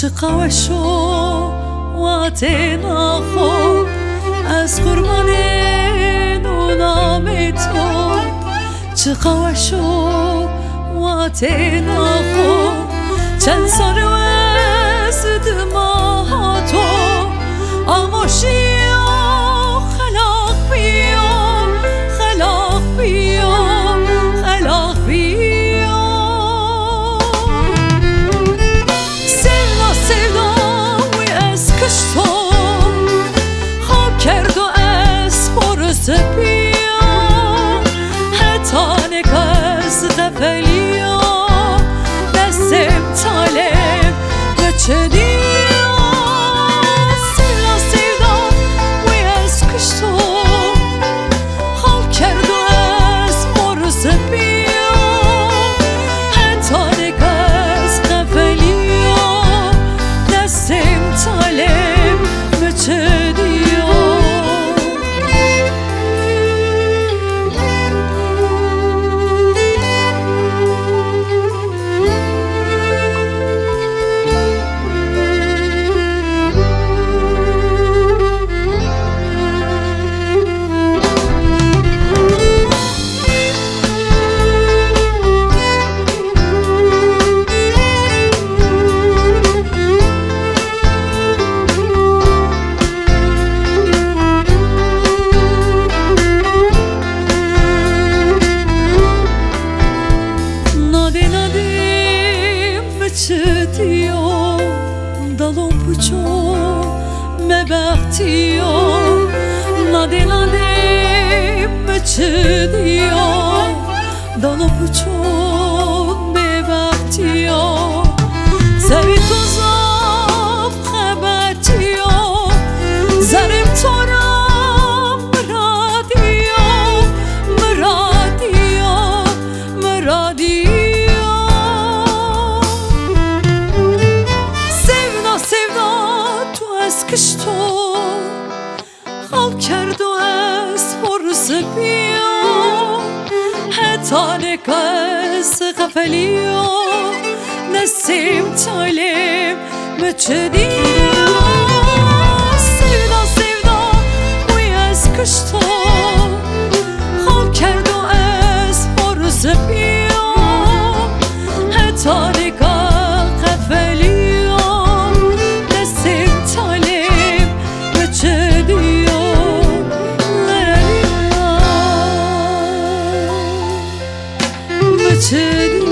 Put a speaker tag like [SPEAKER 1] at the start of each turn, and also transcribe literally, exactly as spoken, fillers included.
[SPEAKER 1] چقوشو واتنا خو از قربان نام تو چقوشو واتنا خو چند سال وزد ما تو آموشی خلاق بیا خلاق بیا خلاق بیا سیلا سیلا وی از کشتو خواب کرد و از خورس بیا حتی نکس غفلیا دستم طالب بچه دیا مبختیو نادی نادی مچدیو دالو پوچو مبختیو سوی تو زاب خبتیو زرم تارم مرادیو مرادیو مرادیو سیونا سیونا تو از کشتو خال کرد و از فرس بیا حتی نکس غفلیا نسیم طالب بچه دیا سیونا سیونا وی از کشتو خال کرد و از فرس بیا حتی نکس غفلیا نسیم طالب بچه دیا بچه دیا